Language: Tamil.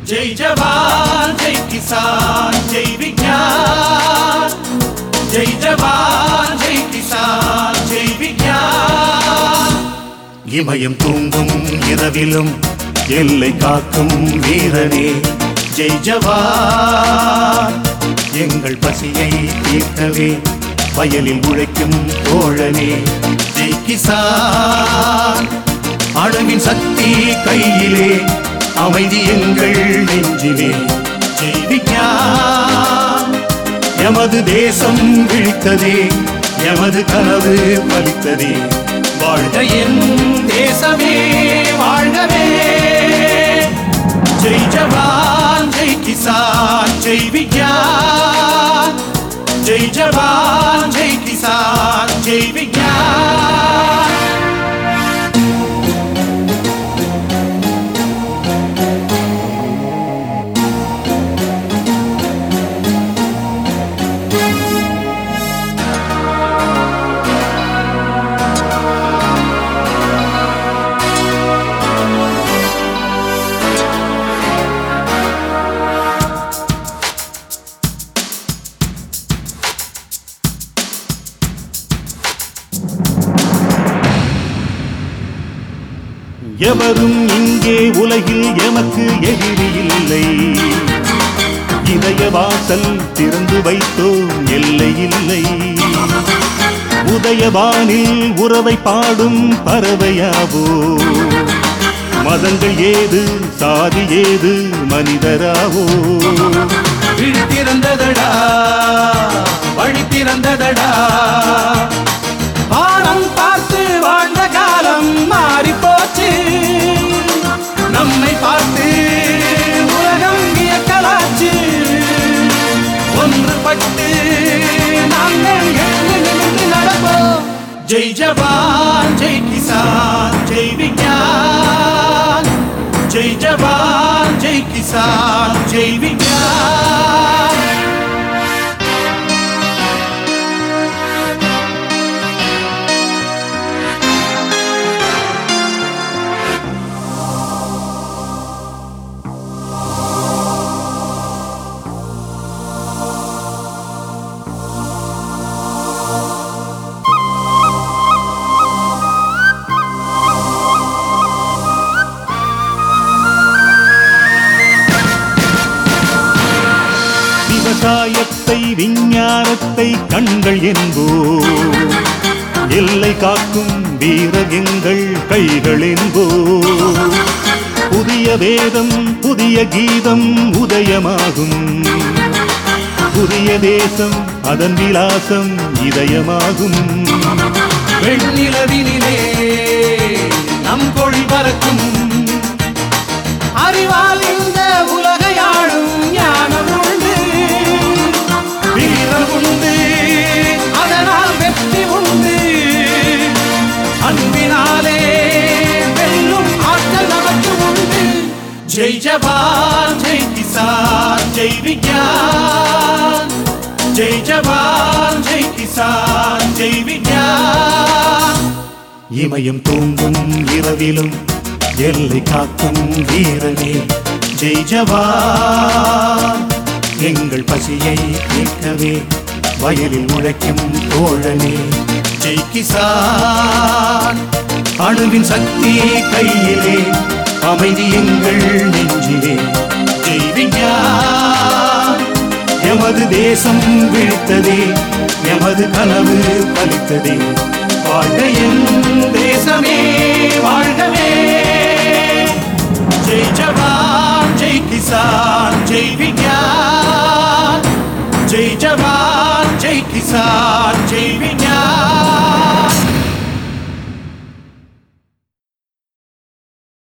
जय जवान जय किसान जय विज्ञान जय जवान जय किसान जय विज्ञान இமயம் தூங்கும் இரவிலும் எல்லை காக்கும் வீரனே ஜெய் ஜவான் எங்கள் பசியை தீர்க்கவே வயலில் உழைக்கும் தோழனே ஜெய் கிசான் அணுவின் சக்தி கையிலே அமைதி எங்கள் நெஞ்சிலே ஜெய் விஞ்ஞான் எமது தேசம் விழித்ததே எமது கனவு பலித்ததே வாழ்க என் தேசமே வாழ்கவே ஜெய் ஜவான் ஜெய் கிசான் ஜெய் விஞ்ஞான் ஜெய் ஜவான் ஜெய் கிசான் ஜெய் விஞ்ஞான் எவரும் இங்கே உலகில் எமக்கு எதிரி இல்லை இதய வாசல் திறந்து வைத்தோம் எல்லை இல்லை உதயவானில் உறவை பாடும் பறவையாவோ மதங்கள் ஏது சாதி ஏது மனிதராவோ விழி திறந்ததடா வழி திறந்ததடா வானம் பார்த்து வாழ்ந்த காலம் மாறி போச்சு நம்மை பார்த்து உலகம் வியக்கலாச்சு ஒன்றுபட்டு நாங்கள் எழுந்து நடப்போம் ஜெய் ஜவான் ஜெய் கிசான் ஜெய் விஞ்ஞான் ஜெய் ஜவான் ஜெய் கிசான் ஜெய் விஞ்ஞான் விவசாயத்தை விஞ்ஞானத்தை கண்கள் என்போ எல்லை காக்கும் வீரர் எங்கள் கைகள் என்போ புதிய வேதம் புதிய கீதம் உதயமாகும் புதிய தேசம் அதன் விலாசம் இதயமாகும் வெண்ணிலவினிலே நம் கொடி பறக்கும் அறிவால் இந்த உலகையாளும் ஞானம் உண்டு வீரம் உண்டு அதனால் வெற்றி உண்டு அன்பினாலே வெல்லும் ஆற்றல் நமக்கு உண்டு ஜெய் ஜவான் ஜெய் கிசான் ஜெய் விஞ்ஞான் ஜெய் ஜவான் ஜெய் கிசான் ஜெய் விஞ்ஞான் இமயம் தூங்கும் இரவிலும் எல்லை காக்கும் வீரனே ஜெய் ஜவான் எங்கள் பசியை தீர்க்கவே வயலில் உழைக்கும் தோழனே ஜெய் கிசான் அணுவின் சக்தி கையிலே அமைதி எங்கள் நெஞ்சிலே ஜெய் விஞ்ஞான் எமது தேசம் விழித்ததே எமது கனவு பலித்ததே வாழ்க என் தேசமே வாழ்கவே जय जवान जय किसान जय विज्ञान जय जवान जय किसान जय विज्ञान